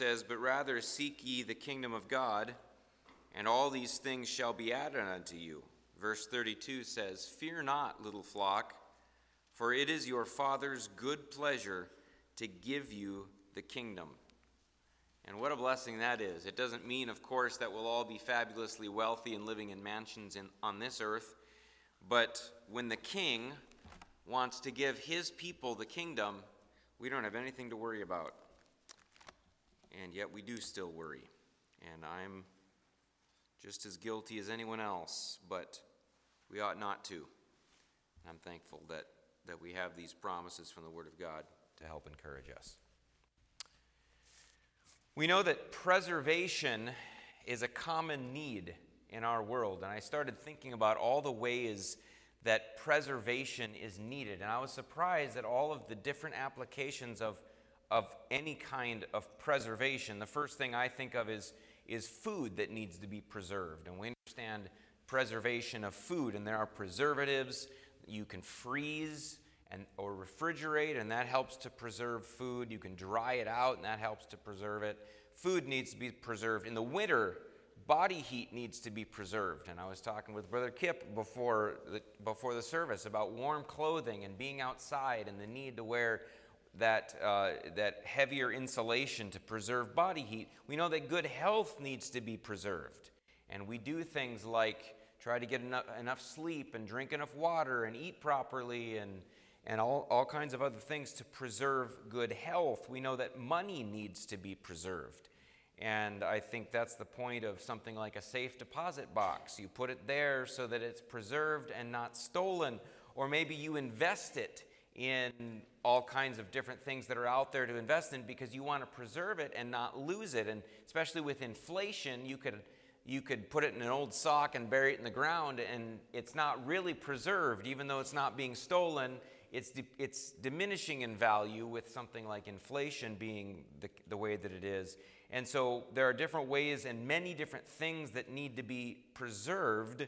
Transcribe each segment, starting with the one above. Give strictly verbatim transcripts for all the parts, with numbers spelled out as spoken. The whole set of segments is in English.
says, "But rather seek ye the kingdom of God, and all these things shall be added unto you." Verse thirty-two says, "Fear not, little flock, for it is your Father's good pleasure to give you the kingdom." And what a blessing that is. It doesn't mean, of course, that we'll all be fabulously wealthy and living in mansions in, on this earth. But when the king wants to give his people the kingdom, we don't have anything to worry about. And yet we do still worry. And I'm just as guilty as anyone else, but we ought not to. I'm thankful that, that we have these promises from the Word of God to help encourage us. We know that preservation is a common need in our world, and I started thinking about all the ways that preservation is needed, and I was surprised at all of the different applications of, of any kind of preservation. The first thing I think of is, is food that needs to be preserved, and we understand preservation of food, and there are preservatives you can freeze and or refrigerate, and that helps to preserve food. You can dry it out, and that helps to preserve it. Food needs to be preserved. In the winter, body heat needs to be preserved. And I was talking with Brother Kip before the, before the service about warm clothing and being outside and the need to wear that, uh, that heavier insulation to preserve body heat. We know that good health needs to be preserved. And we do things like try to get enough, enough sleep and drink enough water and eat properly and and all, all kinds of other things to preserve good health. We know that money needs to be preserved. And I think that's the point of something like a safe deposit box. You put it there so that it's preserved and not stolen. Or maybe you invest it in all kinds of different things that are out there to invest in because you want to preserve it and not lose it. And especially with inflation, you could you could put it in an old sock and bury it in the ground, and it's not really preserved, even though it's not being stolen. It's di- it's diminishing in value with something like inflation being the, the way that it is. And so there are different ways and many different things that need to be preserved.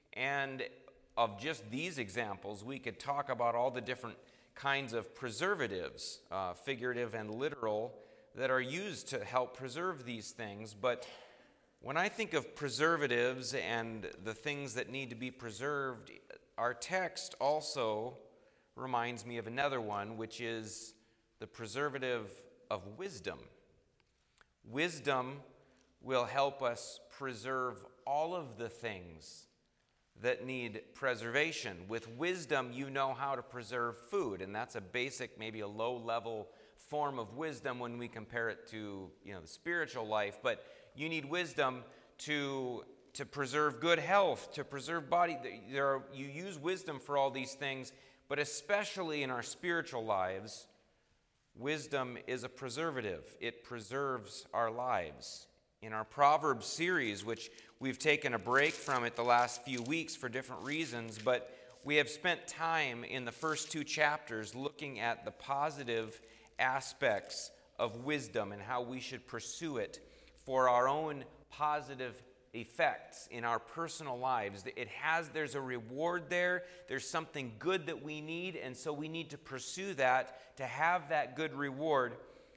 And of just these examples, we could talk about all the different kinds of preservatives, uh, figurative and literal, that are used to help preserve these things. But when I think of preservatives and the things that need to be preserved, our text also reminds me of another one, which is the preservative of wisdom. Wisdom will help us preserve all of the things that need preservation. With wisdom, you know how to preserve food, and that's a basic, maybe a low-level form of wisdom when we compare it to, you know, the spiritual life. But you need wisdom to to preserve good health, to preserve body. There are, you use wisdom for all these things. But especially in our spiritual lives, wisdom is a preservative. It preserves our lives. In our Proverbs series, which we've taken a break from it the last few weeks for different reasons, but we have spent time in the first two chapters looking at the positive aspects of wisdom and how we should pursue it for our own positive effects in our personal lives. It has, there's a reward there. There's something good that we need, and so we need to pursue that to have that good reward.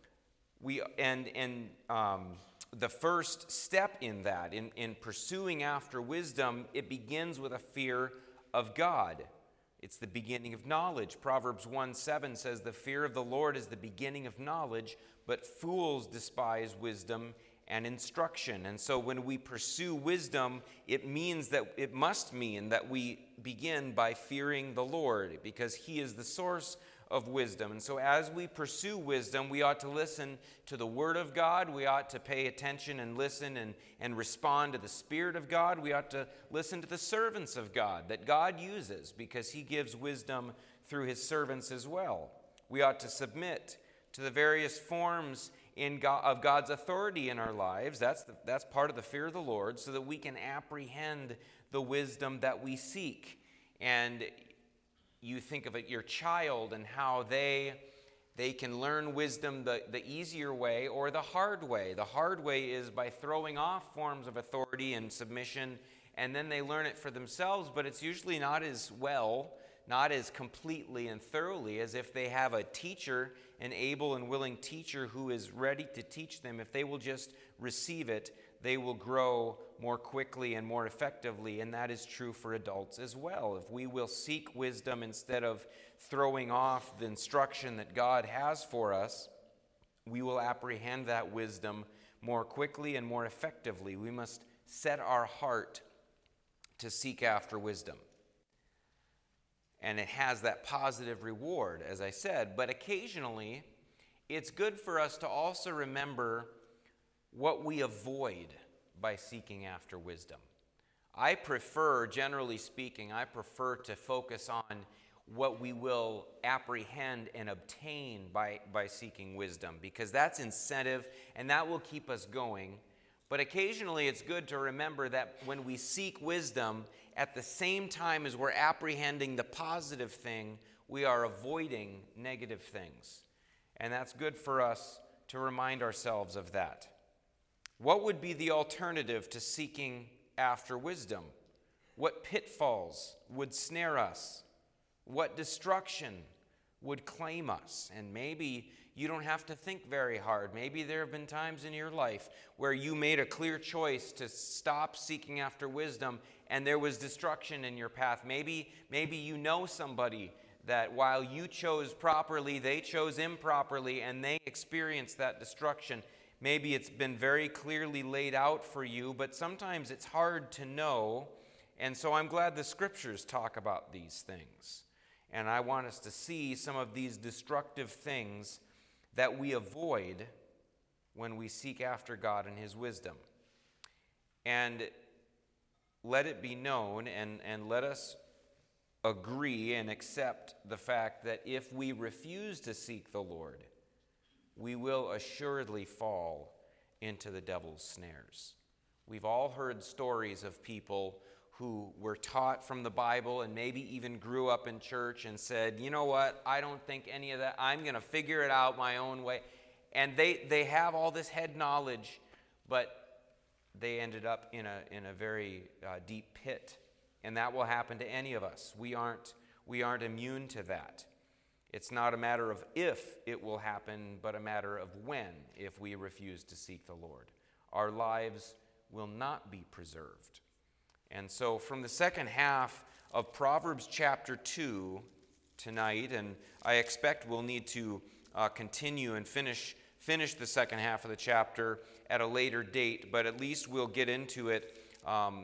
We and and um, the first step in that, in, in pursuing after wisdom, it begins with a fear of God. It's the beginning of knowledge. Proverbs one seven says, "The fear of the Lord is the beginning of knowledge, but fools despise wisdom and instruction." And so when we pursue wisdom, it means that it must mean that we begin by fearing the Lord, because He is the source of wisdom. And so as we pursue wisdom, we ought to listen to the Word of God. We ought to pay attention and listen and, and respond to the Spirit of God. We ought to listen to the servants of God that God uses, because He gives wisdom through His servants as well. We ought to submit to the various forms in God, of God's authority in our lives. That's the, that's part of the fear of the Lord, so that we can apprehend the wisdom that we seek. And you think of it, your child, and how they they can learn wisdom the, the easier way or the hard way. The hard way is by throwing off forms of authority and submission, and then they learn it for themselves, but it's usually not as well, not as completely and thoroughly as if they have a teacher, an able and willing teacher who is ready to teach them. If they will just receive it, they will grow more quickly and more effectively, and that is true for adults as well. If we will seek wisdom instead of throwing off the instruction that God has for us, we will apprehend that wisdom more quickly and more effectively. We must set our heart to seek after wisdom. And it has that positive reward, as I said, but occasionally it's good for us to also remember what we avoid by seeking after wisdom. I prefer, generally speaking, I prefer to focus on what we will apprehend and obtain by, by seeking wisdom, because that's incentive and that will keep us going. But occasionally it's good to remember that when we seek wisdom, at the same time as we're apprehending the positive thing, we are avoiding negative things. And that's good for us to remind ourselves of that. What would be the alternative to seeking after wisdom? What pitfalls would snare us? What destruction would claim us? And maybe you don't have to think very hard. Maybe there have been times in your life where you made a clear choice to stop seeking after wisdom and there was destruction in your path. Maybe, maybe you know somebody that while you chose properly, they chose improperly and they experienced that destruction. Maybe it's been very clearly laid out for you, but sometimes it's hard to know. And so I'm glad the scriptures talk about these things. And I want us to see some of these destructive things that we avoid when we seek after God and His wisdom. And let it be known, and, and let us agree and accept the fact that if we refuse to seek the Lord, we will assuredly fall into the devil's snares. We've all heard stories of people who were taught from the Bible and maybe even grew up in church and said, you know what, I don't think any of that, I'm going to figure it out my own way. And they, they have all this head knowledge, but they ended up in a, in a very uh, deep pit. And that will happen to any of us. We aren't, we aren't immune to that. It's not a matter of if it will happen, but a matter of when, if we refuse to seek the Lord. Our lives will not be preserved. And so from the second half of Proverbs chapter two tonight, and I expect we'll need to uh, continue and finish, finish the second half of the chapter at a later date, but at least we'll get into it um,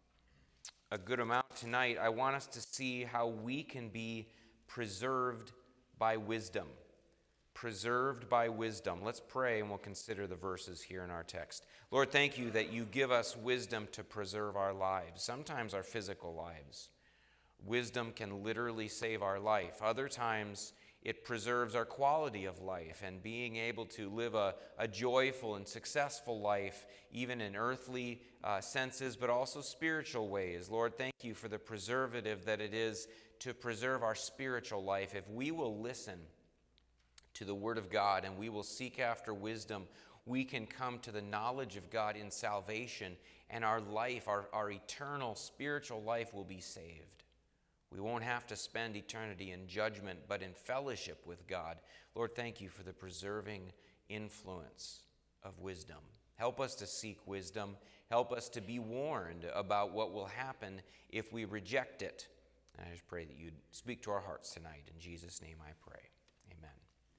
a good amount tonight. I want us to see how we can be preserved by wisdom. Preserved by wisdom. Let's pray and we'll consider the verses here in our text. Lord, thank you that you give us wisdom to preserve our lives, sometimes our physical lives. Wisdom can literally save our life. Other times it preserves our quality of life and being able to live a, a joyful and successful life, even in earthly uh, senses, but also spiritual ways. Lord, thank you for the preservative that it is to preserve our spiritual life. If we will listen to the Word of God and we will seek after wisdom, we can come to the knowledge of God in salvation, and our life, our, our eternal spiritual life will be saved. We won't have to spend eternity in judgment, but in fellowship with God. Lord, thank you for the preserving influence of wisdom. Help us to seek wisdom. Help us to be warned about what will happen if we reject it. And I just pray that you'd speak to our hearts tonight. In Jesus' name I pray. Amen.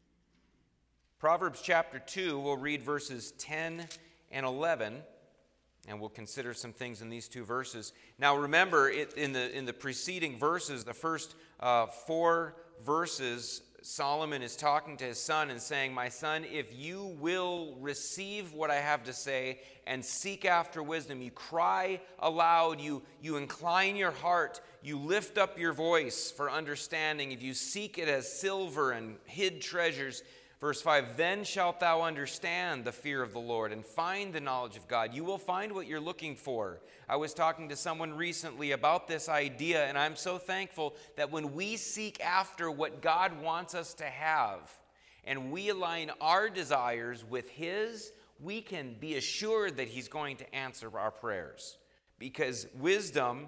Proverbs chapter two, we'll read verses ten and eleven. And we'll consider some things in these two verses. Now remember, it, in the in the preceding verses, the first uh, four verses, Solomon is talking to his son and saying, my son, if you will receive what I have to say and seek after wisdom, you cry aloud, you, you incline your heart, you lift up your voice for understanding, if you seek it as silver and hid treasures. Verse five, then shalt thou understand the fear of the Lord and find the knowledge of God. You will find what you're looking for. I was talking to someone recently about this idea, and I'm so thankful that when we seek after what God wants us to have, and we align our desires with His, we can be assured that He's going to answer our prayers. Because wisdom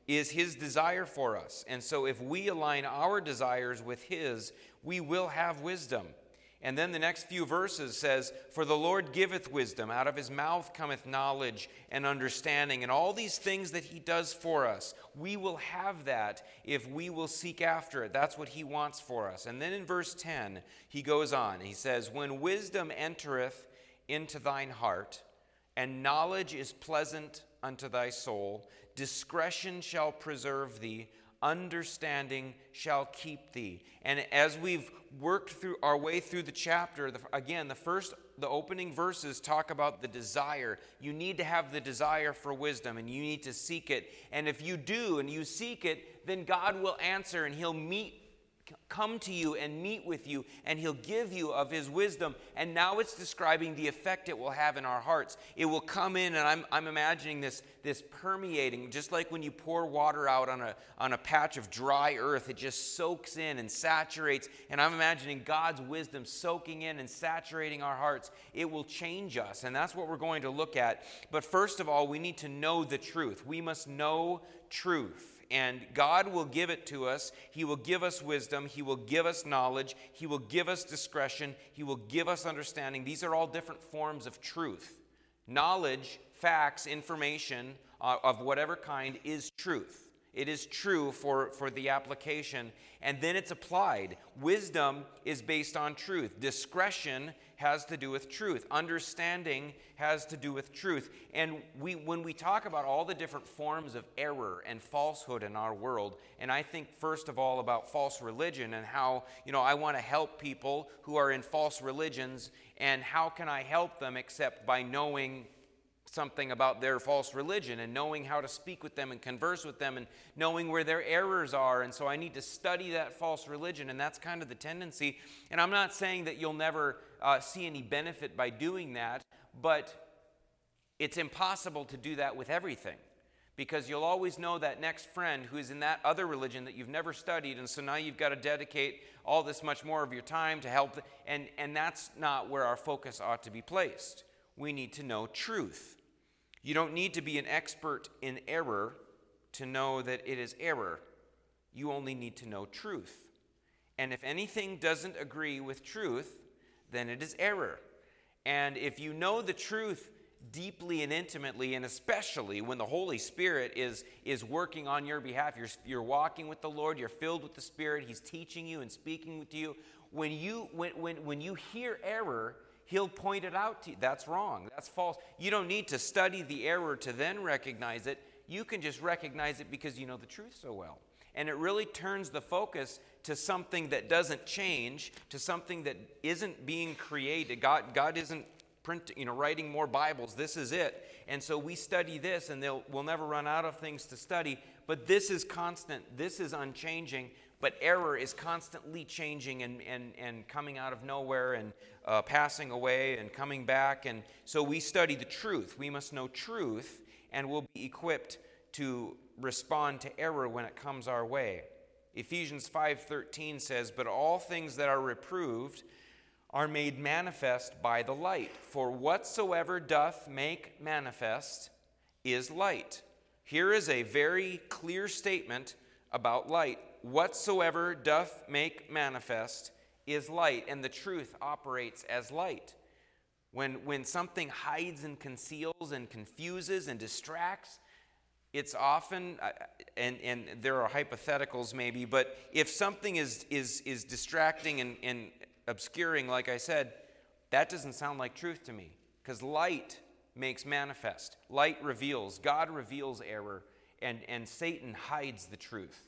is his desire for us. And so if we align our desires with his, we will have wisdom. And then the next few verses says, "For the Lord giveth wisdom, out of his mouth cometh knowledge and understanding." And all these things that he does for us, we will have that if we will seek after it. That's what he wants for us. And then in verse ten, he goes on. He says, "When wisdom entereth into thine heart, and knowledge is pleasant unto thy soul, discretion shall preserve thee, understanding shall keep thee." And as we've worked through our way through the chapter, the, again, the first, the opening verses talk about the desire. You need to have the desire for wisdom, and you need to seek it. And if you do, and you seek it, then God will answer, and he'll meet come to you and meet with you, and he'll give you of his wisdom. And now it's describing the effect it will have in our hearts. It will come in, and I'm, I'm imagining this, this permeating, just like when you pour water out on a, on a patch of dry earth, it just soaks in and saturates. And I'm imagining God's wisdom soaking in and saturating our hearts. It will change us, and that's what we're going to look at. But first of all, we need to know the truth. We must know truth. And God will give it to us. He will give us wisdom. He will give us knowledge. He will give us discretion. He will give us understanding. These are all different forms of truth. Knowledge, facts, information uh, of whatever kind is truth. It is true for, for the application, and then it's applied. Wisdom is based on truth. Discretion has to do with truth. Understanding has to do with truth. And we, when we talk about all the different forms of error and falsehood in our world, and I think first of all about false religion and how, you know, I want to help people who are in false religions, and how can I help them except by knowing something about their false religion and knowing how to speak with them and converse with them and knowing where their errors are. And so I need to study that false religion, and that's kind of the tendency. And I'm not saying that you'll never uh, see any benefit by doing that, but it's impossible to do that with everything, because you'll always know that next friend who's in that other religion that you've never studied, and so now you've got to dedicate all this much more of your time to help, and, and that's not where our focus ought to be placed. We need to know truth. You don't need to be an expert in error to know that it is error. You only need to know truth. And if anything doesn't agree with truth, then it is error. And if you know the truth deeply and intimately, and especially when the Holy Spirit is, is working on your behalf, you're, you're walking with the Lord, you're filled with the Spirit, He's teaching you and speaking to you. When you, when, when, when you hear error, He'll point it out to you. That's wrong. That's false. You don't need to study the error to then recognize it. You can just recognize it because you know the truth so well. And it really turns the focus to something that doesn't change, to something that isn't being created. God, God isn't print, you know, writing more Bibles. This is it. And so we study this, and they'll, we'll never run out of things to study. But this is constant. This is unchanging. But error is constantly changing and, and, and coming out of nowhere and uh, passing away and coming back. And so we study the truth. We must know truth, and we'll be equipped to respond to error when it comes our way. Ephesians five thirteen says, "But all things that are reproved are made manifest by the light. For whatsoever doth make manifest is light." Here is a very clear statement about light. Whatsoever doth make manifest is light, and the truth operates as light. When, when something hides and conceals and confuses and distracts, it's often, uh, and, and there are hypotheticals maybe, but if something is, is, is distracting and, and obscuring, like I said, that doesn't sound like truth to me, because light makes manifest. Light reveals. God reveals error, and, and Satan hides the truth.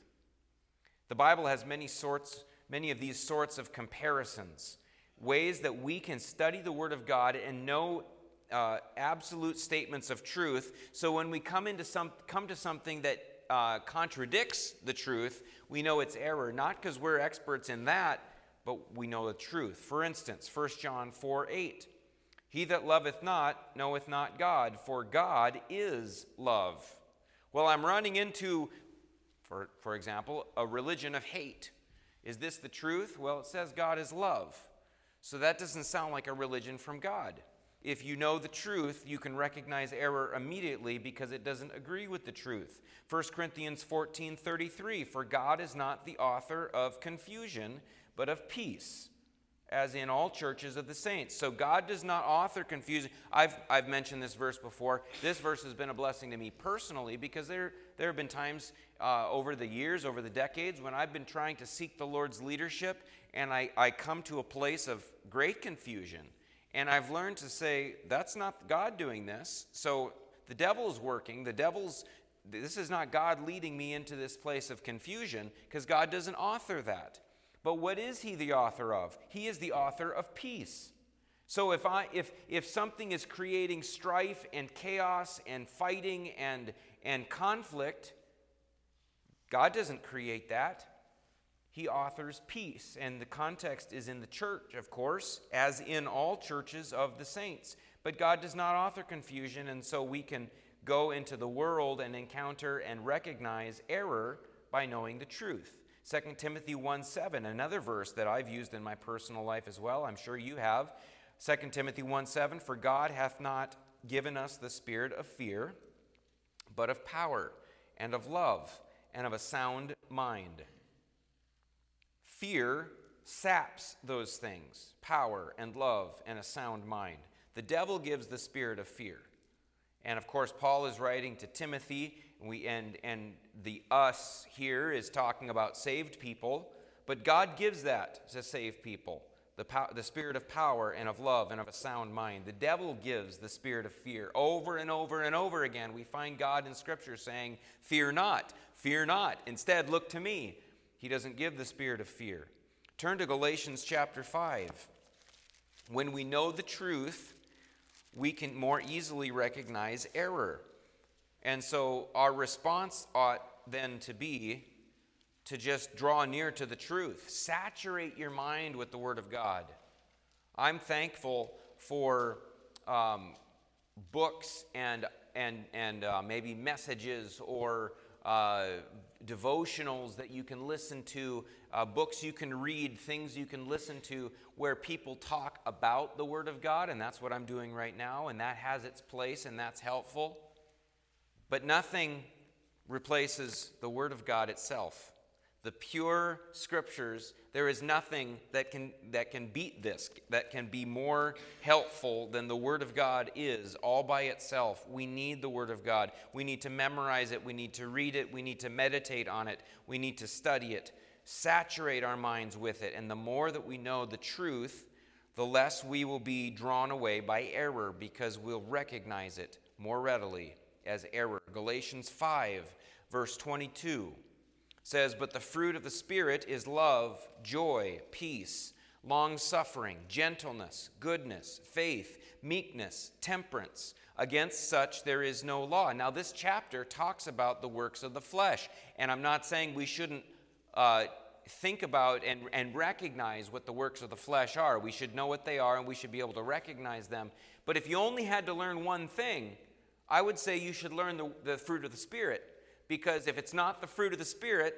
The Bible has many sorts, many of these sorts of comparisons, ways that we can study the Word of God and know uh, absolute statements of truth. So when we come into some come to something that uh, contradicts the truth, we know it's error. Not because we're experts in that, but we know the truth. For instance, First John four eight, "He that loveth not knoweth not God, for God is love." Well, I'm running into, For, for example, a religion of hate. Is this the truth? Well, it says God is love. So that doesn't sound like a religion from God. If you know the truth, you can recognize error immediately because it doesn't agree with the truth. First Corinthians fourteen thirty-three, for God is not the author of confusion, but of peace, as in all churches of the saints. So God does not author confusion. I've, I've mentioned this verse before. This verse has been a blessing to me personally because there, there have been times uh, over the years, over the decades, when I've been trying to seek the Lord's leadership, and I, I come to a place of great confusion. And I've learned to say, that's not God doing this. So the devil's working. The devil's, this is not God leading me into this place of confusion, because God doesn't author that. But what is he the author of? He is the author of peace. So if I if if something is creating strife and chaos and fighting and and conflict, God doesn't create that. He authors peace. And the context is in the church, of course, as in all churches of the saints. But God does not author confusion, and so we can go into the world and encounter and recognize error by knowing the truth. Second Timothy one seven, another verse that I've used in my personal life as well. I'm sure you have. Second Timothy one seven, for God hath not given us the spirit of fear, but of power and of love and of a sound mind. Fear saps those things, power and love and a sound mind. The devil gives the spirit of fear. And of course, Paul is writing to Timothy, and, we, and, and the us here is talking about saved people, but God gives that to saved people, the, pow- the spirit of power and of love and of a sound mind. The devil gives the spirit of fear. Over and over and over again, we find God in Scripture saying, fear not, fear not. Instead, look to me. He doesn't give the spirit of fear. Turn to Galatians chapter five. When we know the truth, we can more easily recognize error. And so our response ought then to be to just draw near to the truth. Saturate your mind with the Word of God. I'm thankful for um, books and, and, and uh, maybe messages or uh, devotionals that you can listen to, uh, books you can read, things you can listen to where people talk about the Word of God, and that's what I'm doing right now, and that has its place, and that's helpful. But nothing replaces the Word of God itself. The pure Scriptures, there is nothing that can that can beat this, that can be more helpful than the Word of God is all by itself. We need the Word of God. We need to memorize it. We need to read it. We need to meditate on it. We need to study it. Saturate our minds with it. And the more that we know the truth, the less we will be drawn away by error, because we'll recognize it more readily as error. Galatians five, verse twenty-two. Says, but the fruit of the Spirit is love, joy, peace, long-suffering, gentleness, goodness, faith, meekness, temperance. Against such there is no law. Now this chapter talks about the works of the flesh. And I'm not saying we shouldn't uh, think about and, and recognize what the works of the flesh are. We should know what they are, and we should be able to recognize them. But if you only had to learn one thing, I would say you should learn the, the fruit of the Spirit. Because if it's not the fruit of the Spirit,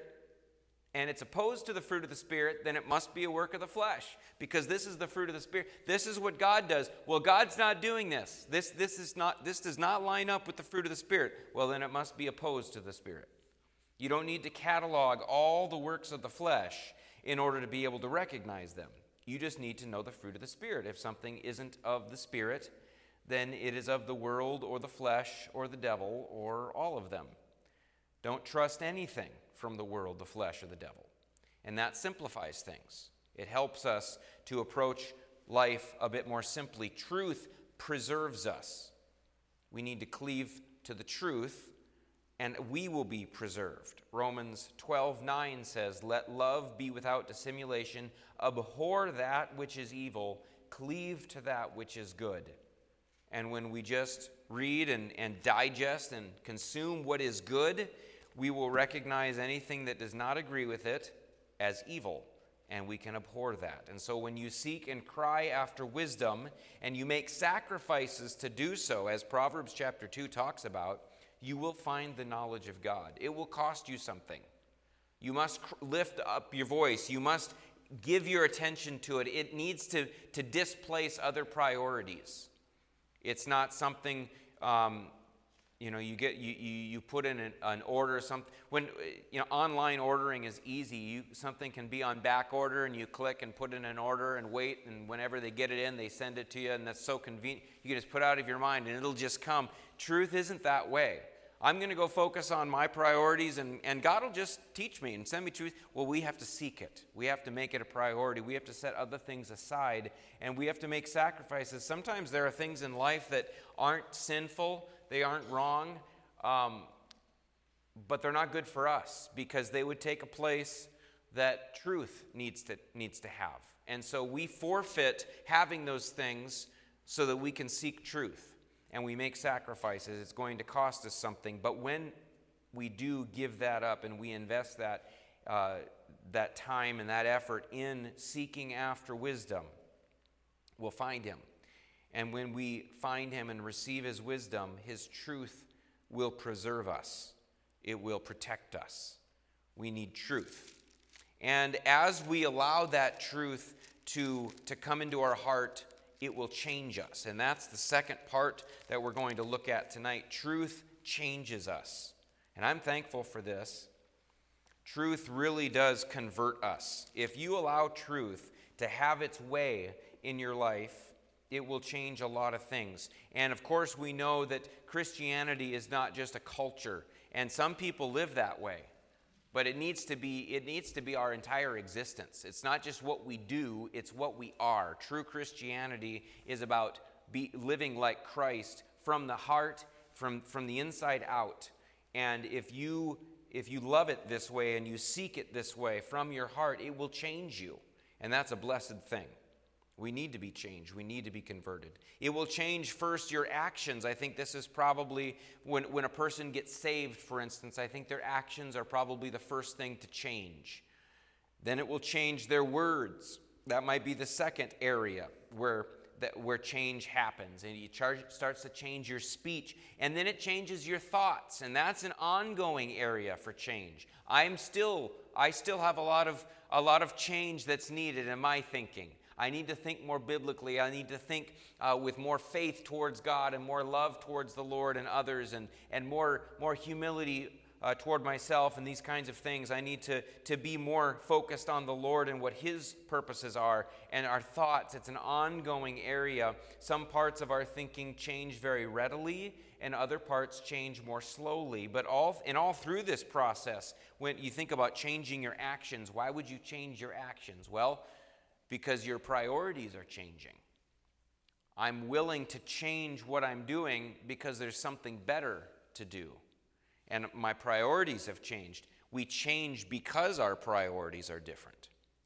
and it's opposed to the fruit of the Spirit, then it must be a work of the flesh. Because this is the fruit of the Spirit. This is what God does. Well, God's not doing this. This, this, is not, this does not line up with the fruit of the Spirit. Well, then it must be opposed to the Spirit. You don't need to catalog all the works of the flesh in order to be able to recognize them. You just need to know the fruit of the Spirit. If something isn't of the Spirit, then it is of the world or the flesh or the devil or all of them. Don't trust anything from the world, the flesh, or the devil. And that simplifies things. It helps us to approach life a bit more simply. Truth preserves us. We need to cleave to the truth, and we will be preserved. Romans twelve nine says, let love be without dissimulation. Abhor that which is evil. Cleave to that which is good. And when we just read and, and digest and consume what is good, we will recognize anything that does not agree with it as evil, and we can abhor that. And so when you seek and cry after wisdom, and you make sacrifices to do so, as Proverbs chapter two talks about, you will find the knowledge of God. It will cost you something. You must lift up your voice. You must give your attention to it. It needs to, to displace other priorities. It's not something, um, you know, you get you, you, you put in an, an order or something. When, you know, online ordering is easy. You, something can be on back order and you click and put in an order and wait, and whenever they get it in, they send it to you, and that's so convenient. You can just put it out of your mind and it'll just come. Truth isn't that way. I'm going to go focus on my priorities, and, and God will just teach me and send me truth. Well, we have to seek it. We have to make it a priority. We have to set other things aside, and we have to make sacrifices. Sometimes there are things in life that aren't sinful, they aren't wrong, um, but they're not good for us because they would take a place that truth needs to, needs to have. And so we forfeit having those things so that we can seek truth. And we make sacrifices. It's going to cost us something. But when we do give that up and we invest that, uh, that time and that effort in seeking after wisdom, we'll find him. And when we find him and receive his wisdom, his truth will preserve us. It will protect us. We need truth. And as we allow that truth to, to come into our heart, it will change us. And that's the second part that we're going to look at tonight. Truth changes us. And I'm thankful for this. Truth really does convert us. If you allow truth to have its way in your life, it will change a lot of things. And of course, we know that Christianity is not just a culture. And some people live that way. But it needs to be it needs to be our entire existence. It's not just what we do, it's what we are. True Christianity is about be, living like Christ from the heart, from, from the inside out. And if you if you love it this way and you seek it this way from your heart, it will change you. And that's a blessed thing. We need to be changed. We need to be converted. It will change first your actions. I think this is probably, when, when a person gets saved, for instance, I think their actions are probably the first thing to change. Then it will change their words. That might be the second area where, that, where change happens. And it charge, starts to change your speech. And then it changes your thoughts. And that's an ongoing area for change. I'm still, I still have a lot of, a lot of change that's needed in my thinking. I need to think more biblically. I need to think uh, with more faith towards God and more love towards the Lord and others, and, and more, more humility uh, toward myself and these kinds of things. I need to, to be more focused on the Lord and what his purposes are and our thoughts. It's an ongoing area. Some parts of our thinking change very readily and other parts change more slowly. But all in all through this process, when you think about changing your actions, why would you change your actions? Well, because your priorities are changing. I'm willing to change what I'm doing because there's something better to do. And my priorities have changed. We change because our priorities are different.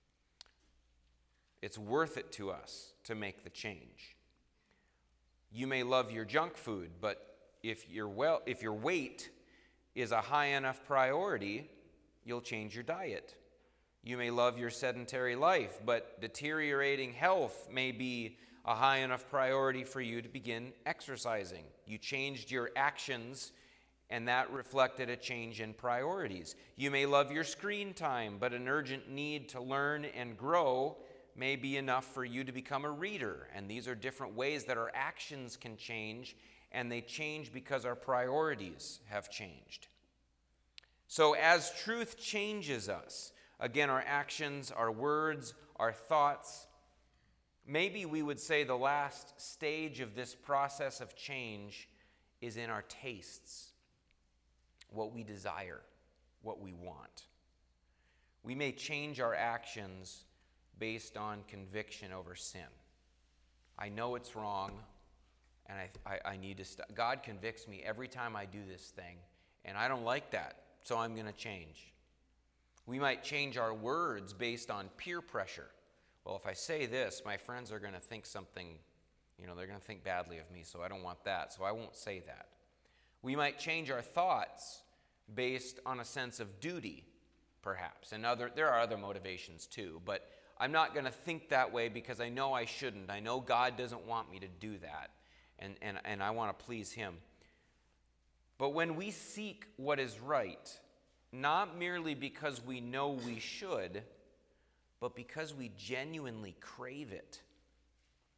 It's worth it to us to make the change. You may love your junk food, but if your well, if your weight is a high enough priority, you'll change your diet. You may love your sedentary life, but deteriorating health may be a high enough priority for you to begin exercising. You changed your actions, and that reflected a change in priorities. You may love your screen time, but an urgent need to learn and grow may be enough for you to become a reader. And these are different ways that our actions can change, and they change because our priorities have changed. So as truth changes us, again, our actions, our words, our thoughts, maybe we would say the last stage of this process of change is in our tastes, what we desire, what we want. We may change our actions based on conviction over sin. I know it's wrong, and I, I, I need to stop. God convicts me every time I do this thing, and I don't like that, so I'm going to change. We might change our words based on peer pressure. Well, if I say this, my friends are going to think something, you know, they're going to think badly of me, so I don't want that, so I won't say that. We might change our thoughts based on a sense of duty, perhaps. And other, there are other motivations too, but I'm not going to think that way because I know I shouldn't. I know God doesn't want me to do that, and, and, and I want to please him. But when we seek what is right, not merely because we know we should, but because we genuinely crave it,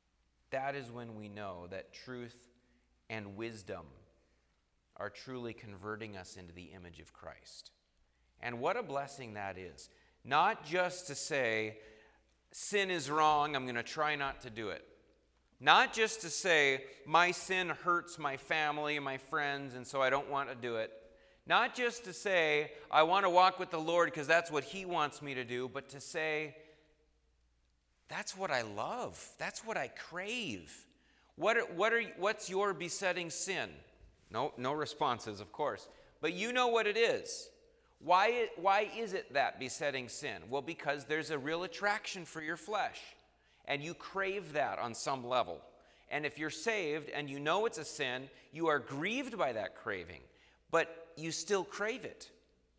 that is when we know that truth and wisdom are truly converting us into the image of Christ. And what a blessing that is. Not just to say, sin is wrong, I'm going to try not to do it. Not just to say, my sin hurts my family, my friends, and so I don't want to do it. Not just to say, I want to walk with the Lord because that's what He wants me to do, but to say, that's what I love. That's what I crave. What are, what are, what's your besetting sin? No, no responses, of course. But you know what it is. Why, why is it that besetting sin? Well, because there's a real attraction for your flesh. And you crave that on some level. And if you're saved and you know it's a sin, you are grieved by that craving. But you still crave it.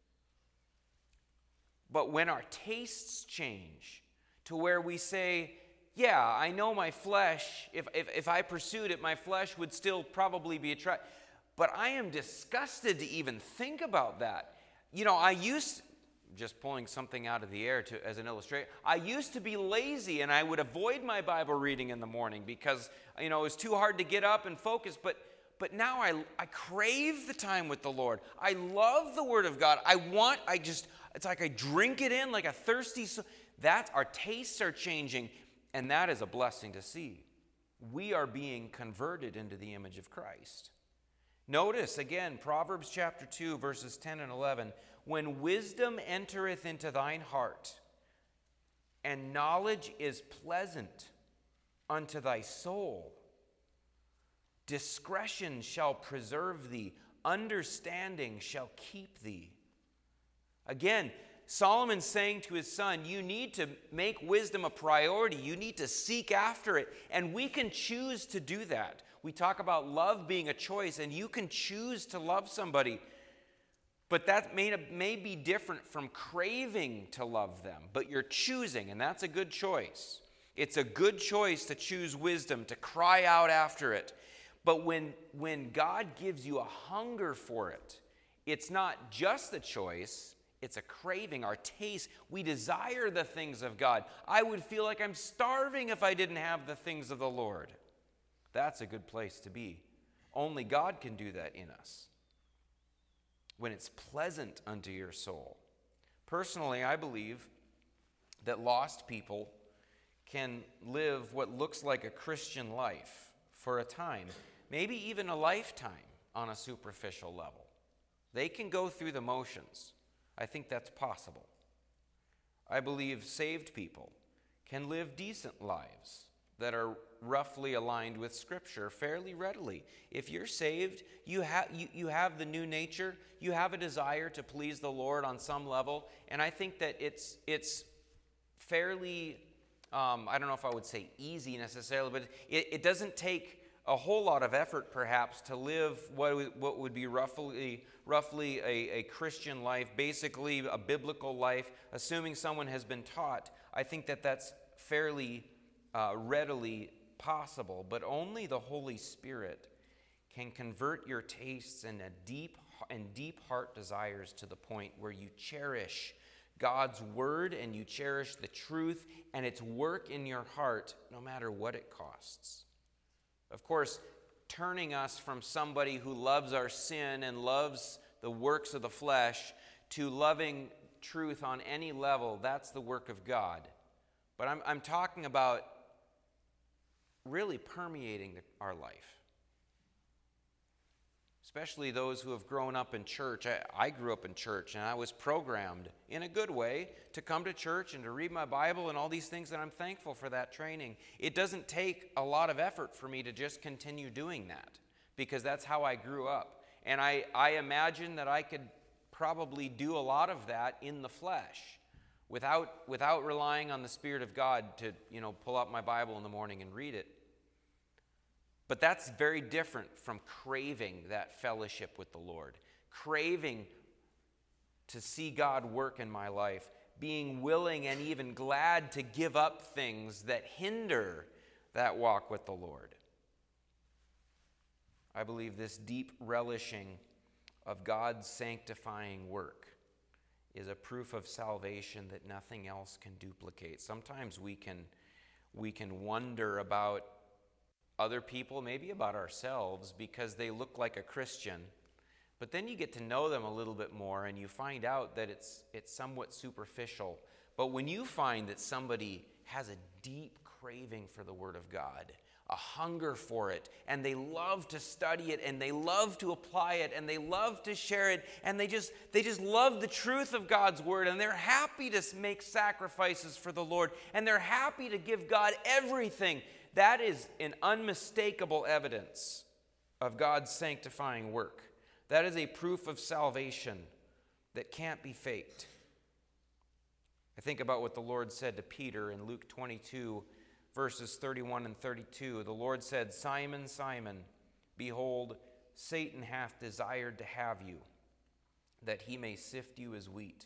But when our tastes change to where we say, yeah, I know my flesh, if, if, if I pursued it, my flesh would still probably be attracted. But I am disgusted to even think about that. You know, I used, just pulling something out of the air to, as an illustration, I used to be lazy and I would avoid my Bible reading in the morning because, you know, it was too hard to get up and focus. But But now I, I crave the time with the Lord. I love the Word of God. I want, I just, it's like I drink it in like a thirsty soul. That, our tastes are changing, and that is a blessing to see. We are being converted into the image of Christ. Notice, again, Proverbs chapter two, verses ten and eleven. When wisdom entereth into thine heart, and knowledge is pleasant unto thy soul, discretion shall preserve thee, understanding shall keep thee. Again, Solomon's saying to his son, you need to make wisdom a priority. You need to seek after it. And we can choose to do that. We talk about love being a choice, and you can choose to love somebody. But that may, may be different from craving to love them. But you're choosing, and that's a good choice. It's a good choice to choose wisdom, to cry out after it. But when, when God gives you a hunger for it, it's not just a choice, it's a craving, our taste. We desire the things of God. I would feel like I'm starving if I didn't have the things of the Lord. That's a good place to be. Only God can do that in us. When it's pleasant unto your soul. Personally, I believe that lost people can live what looks like a Christian life for a time, maybe even a lifetime on a superficial level. They can go through the motions. I think that's possible. I believe saved people can live decent lives that are roughly aligned with Scripture fairly readily. If you're saved, you, ha- you, you have the new nature, you have a desire to please the Lord on some level, and I think that it's, it's fairly, um, I don't know if I would say easy necessarily, but it, it doesn't take a whole lot of effort perhaps to live what, what would be roughly, roughly a, a Christian life, basically a biblical life, assuming someone has been taught. I think that that's fairly uh, readily possible, but only the Holy Spirit can convert your tastes and a deep and deep heart desires to the point where you cherish God's word and you cherish the truth and its work in your heart no matter what it costs. Of course, turning us from somebody who loves our sin and loves the works of the flesh to loving truth on any level, that's the work of God. But I'm, I'm talking about really permeating our life. Especially those who have grown up in church. I, I grew up in church, and I was programmed in a good way to come to church and to read my Bible and all these things, and I'm thankful for that training. It doesn't take a lot of effort for me to just continue doing that because that's how I grew up. And I, I imagine that I could probably do a lot of that in the flesh without, without relying on the Spirit of God to, you know, pull out my Bible in the morning and read it. But that's very different from craving that fellowship with the Lord. Craving to see God work in my life. Being willing and even glad to give up things that hinder that walk with the Lord. I believe this deep relishing of God's sanctifying work is a proof of salvation that nothing else can duplicate. Sometimes we can, we can wonder about other people, maybe about ourselves, because they look like a Christian. But then you get to know them a little bit more, and you find out that it's it's somewhat superficial. But when you find that somebody has a deep craving for the Word of God, a hunger for it, and they love to study it, and they love to apply it, and they love to share it, and they just they just love the truth of God's Word, and they're happy to make sacrifices for the Lord, and they're happy to give God everything, that is an unmistakable evidence of God's sanctifying work. That is a proof of salvation that can't be faked. I think about what the Lord said to Peter in Luke twenty-two, verses thirty-one and thirty-two. The Lord said, "Simon, Simon, behold, Satan hath desired to have you, that he may sift you as wheat.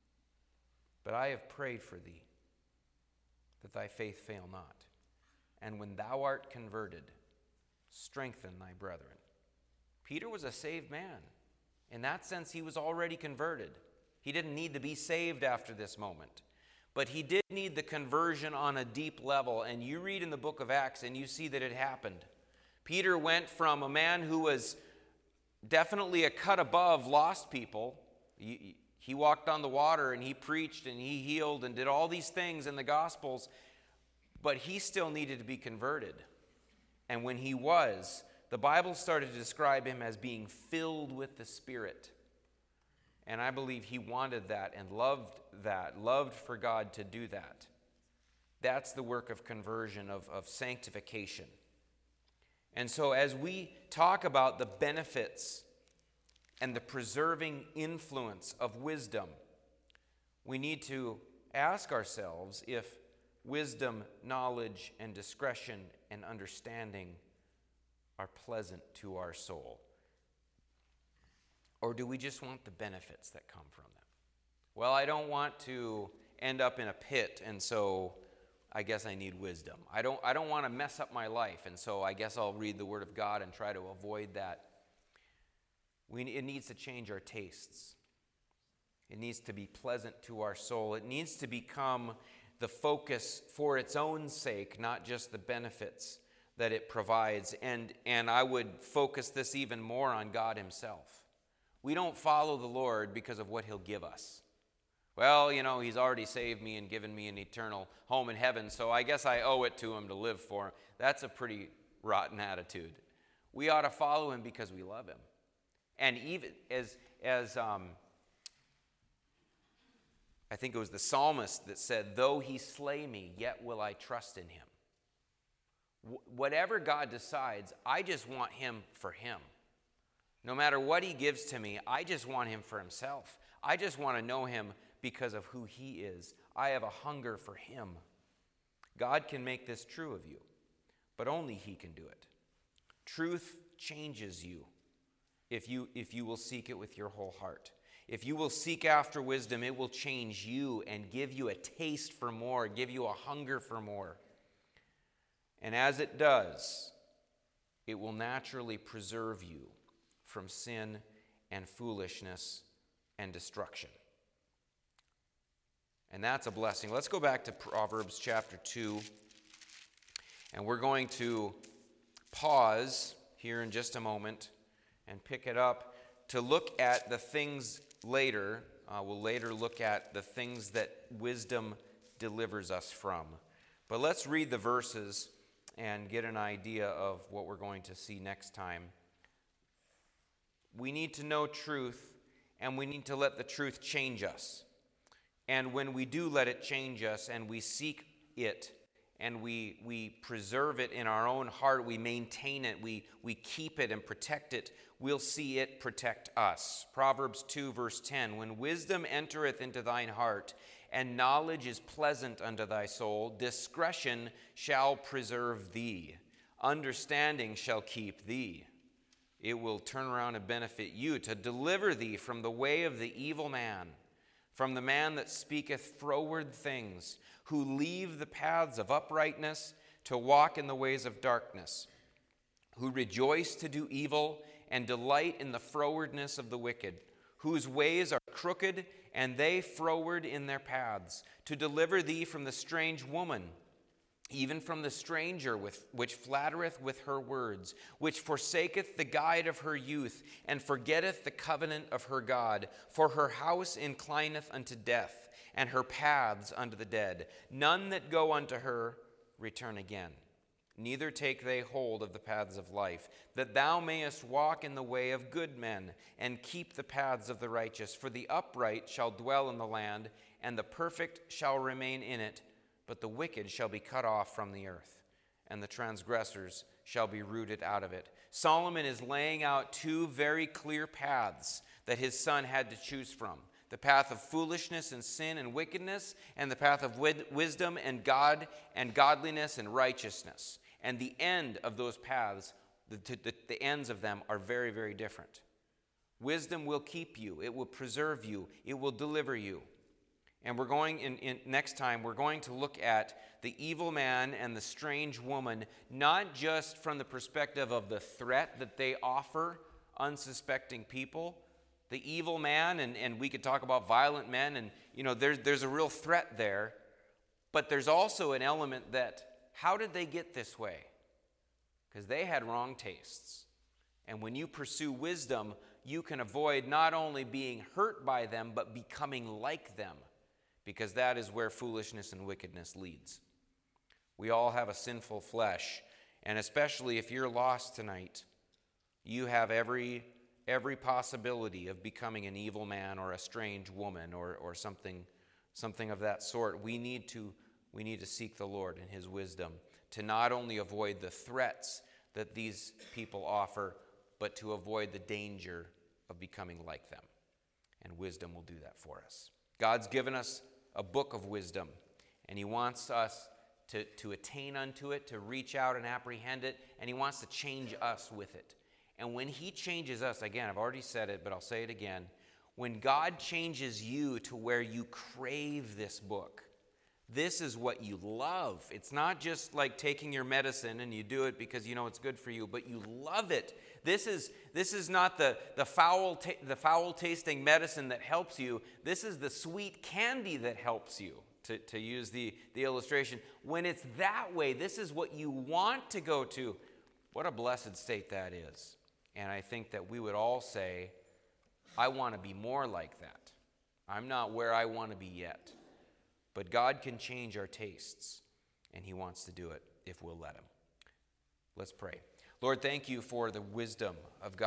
But I have prayed for thee, that thy faith fail not. And when thou art converted, strengthen thy brethren." Peter was a saved man. In that sense, he was already converted. He didn't need to be saved after this moment. But he did need the conversion on a deep level. And you read in the book of Acts and you see that it happened. Peter went from a man who was definitely a cut above lost people. He, he walked on the water and he preached and he healed and did all these things in the Gospels. But he still needed to be converted. And when he was, the Bible started to describe him as being filled with the Spirit. And I believe he wanted that and loved that, loved for God to do that. That's the work of conversion, of, of sanctification. And so as we talk about the benefits and the preserving influence of wisdom, we need to ask ourselves if wisdom, knowledge, and discretion and understanding are pleasant to our soul. Or do we just want the benefits that come from them? Well, I don't want to end up in a pit, and so I guess I need wisdom. I don't, I don't want to mess up my life, and so I guess I'll read the Word of God and try to avoid that. We, it needs to change our tastes. It needs to be pleasant to our soul. It needs to become the focus for its own sake, not just the benefits that it provides. And, and I would focus this even more on God himself. We don't follow the Lord because of what he'll give us. Well, you know, he's already saved me and given me an eternal home in heaven, so I guess I owe it to him to live for him. That's a pretty rotten attitude. We ought to follow him because we love him. And even as, as um, I think it was the psalmist that said, "Though he slay me, yet will I trust in him." Wh- whatever God decides, I just want him for him. No matter what he gives to me, I just want him for himself. I just want to know him because of who he is. I have a hunger for him. God can make this true of you, but only he can do it. Truth changes you if you, if you will seek it with your whole heart. If you will seek after wisdom, it will change you and give you a taste for more, give you a hunger for more. And as it does, it will naturally preserve you from sin and foolishness and destruction. And that's a blessing. Let's go back to Proverbs chapter two. And we're going to pause here in just a moment and pick it up to look at the things later. Uh, we'll later look at the things that wisdom delivers us from. But let's read the verses and get an idea of what we're going to see next time. We need to know truth, and we need to let the truth change us. And when we do let it change us and we seek it and we, we preserve it in our own heart, we maintain it, we, we keep it and protect it, we'll see it protect us. Proverbs two verse ten, "When wisdom entereth into thine heart, and knowledge is pleasant unto thy soul, discretion shall preserve thee, understanding shall keep thee. It will turn around and benefit you to deliver thee from the way of the evil man, from the man that speaketh froward things, who leave the paths of uprightness to walk in the ways of darkness, who rejoice to do evil and delight in the frowardness of the wicked, whose ways are crooked and they froward in their paths, to deliver thee from the strange woman even from the stranger with, which flattereth with her words, which forsaketh the guide of her youth, and forgetteth the covenant of her God. For her house inclineth unto death, and her paths unto the dead. None that go unto her return again. Neither take they hold of the paths of life, that thou mayest walk in the way of good men, and keep the paths of the righteous. For the upright shall dwell in the land, and the perfect shall remain in it. But the wicked shall be cut off from the earth, and the transgressors shall be rooted out of it. Solomon is laying out two very clear paths that his son had to choose from. The path of foolishness and sin and wickedness, and the path of wisdom and God and godliness and righteousness. And the end of those paths, the, the, the ends of them are very, very different. Wisdom will keep you. It will preserve you. It will deliver you. And we're going, in, in next time, we're going to look at the evil man and the strange woman, not just from the perspective of the threat that they offer unsuspecting people. The evil man, and, and we could talk about violent men, and you know, there's, there's a real threat there. But there's also an element that, how did they get this way? Because they had wrong tastes. And when you pursue wisdom, you can avoid not only being hurt by them, but becoming like them. Because that is where foolishness and wickedness leads. We all have a sinful flesh, and especially if you're lost tonight, you have every every possibility of becoming an evil man or a strange woman or or something something of that sort. We need to we need to seek the Lord and his wisdom to not only avoid the threats that these people offer, but to avoid the danger of becoming like them. And wisdom will do that for us. God's given us a book of wisdom, and he wants us to, to attain unto it, to reach out and apprehend it, and he wants to change us with it. And when he changes us, again, I've already said it, but I'll say it again, when God changes you to where you crave this book, this is what you love. It's not just like taking your medicine and you do it because you know it's good for you, but you love it. This is this is not the the foul ta- the foul tasting medicine that helps you. This is the sweet candy that helps you. To, to use the, the illustration, when it's that way, this is what you want to go to. What a blessed state that is. And I think that we would all say, I want to be more like that. I'm not where I want to be yet. But God can change our tastes, and he wants to do it if we'll let him. Let's pray. Lord, thank you for the wisdom of God.